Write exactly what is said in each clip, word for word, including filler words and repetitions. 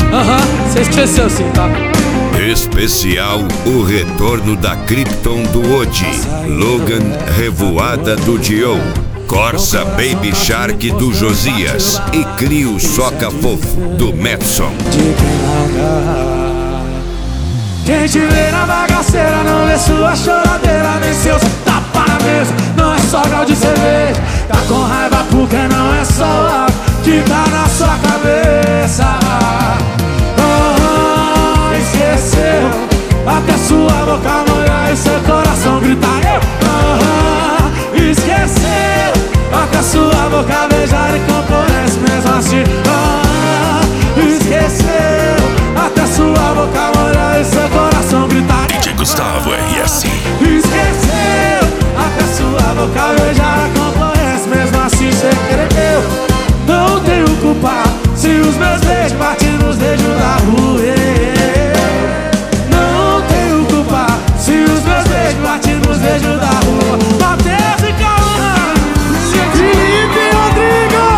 Aham, você esqueceu sim, tá? Especial O Retorno da Krypton do Odi, Logan Revoada do Dio, Corsa Baby Shark do Josias e Crio Soca Fofo do Madson. Quem te vê na bagaceira não vê sua choradeira, nem seus tapa na mesa. Não é só grau de cerveja, tá com raiva porque não é só o álcool que tá na sua cabeça. Oh, esqueceu, até sua boca molhar e seu coração gritar eu. Oh, esqueceu, até sua boca beijar e componente mesmo assim. Oh, esqueceu, até sua boca molhar e seu coração gritar D J Gustavo R S. Esqueceu, até sua boca beijar a componente mesmo assim sem querer. Eu não tenho culpa se os meus beijos batem nos beijos da rua. Não tenho culpa se os meus beijos batem nos beijos da rua. Matheus e Calma, Felipe Rodrigo.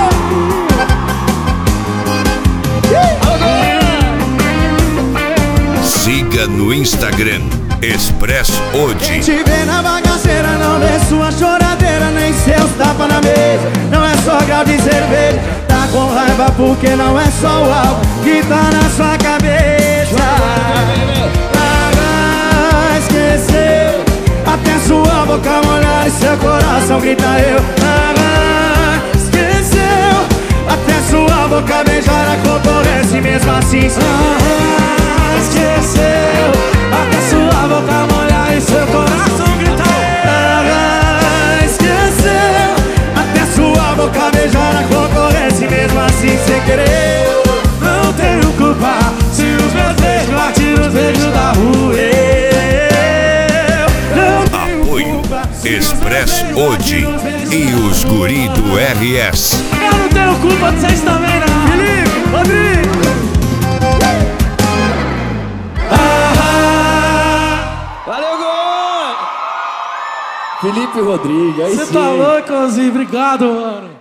Siga no Instagram Express Odi. Quem te vê na bagaceira não vê sua choradeira, nem seus tapas na mesa. Não é só grau de cerveja, tá com raiva porque não é só o álcool que tá na sua cabeça. Ah, esqueceu, até sua boca molhar e seu coração grita eu. Ah, esqueceu, até sua boca beijar a concorrência mesmo assim. Ah, esqueceu, até sua boca molhar e seu coração grita eu. Ah, esqueceu, até sua boca beijar a concorrência mesmo assim sem querer. Não tenho culpa se os meus beijos batem nos beijos da rua. Apoio Express Odi e os guri do R S. Eu não tenho culpa de vocês também, não. Felipe, Rodrigo. Valeu, gol! Felipe Rodrigo, aí Você sim. tá louco, Ozzy? Obrigado, mano.